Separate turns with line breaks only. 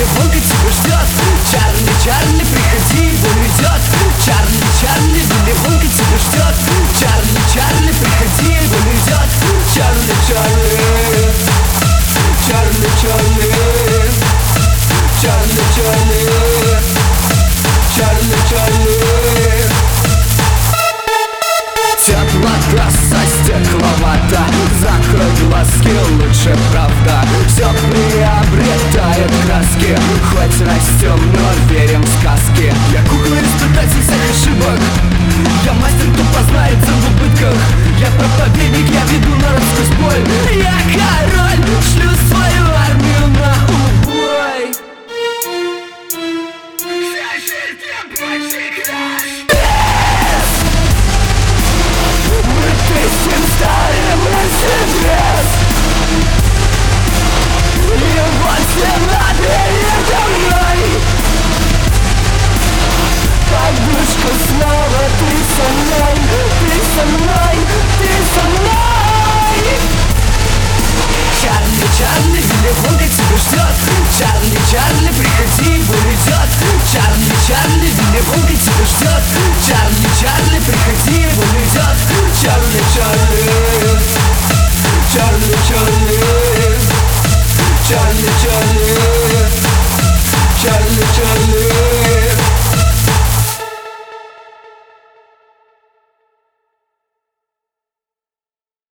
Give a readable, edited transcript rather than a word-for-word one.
Вилли-Вонка тебя ждет. Чарли, Чарли, приходи, он идет. Чарли, Чарли, Вилли-Вонка тебя ждет. Чарли, Чарли, приходи, он идет. Чарли, Чарли, Чарли, Чарли, Чарли, Чарли, Чарли, Чарли. Текла трасса стекловата, закрой глазки, лучше правда. Все приобретает краски, хоть растем, но верим в сказки. Я кукла испытатель всех ошибок, я мастер, кто познается в убытках. Я проповедник, я веду народ сквозь боль. Я король, шлю свою армию на убой. Вся жизнь рабочий класс. Тысячим старым Мерседес, и вот стена передо мной. Подушка снова, ты со мной, ты со мной, ты со мной. Чарли, Чарли, Вилли-Вонка тебя ждет. Чарли, Чарли, приходи, он идет. Чарли, Чарли, Вилли-Вонка тебя ждет. Чарли, Чарли, приходи, он идет. Чарли, Чарли, Чарли, Чарли, Чарли, Чарли.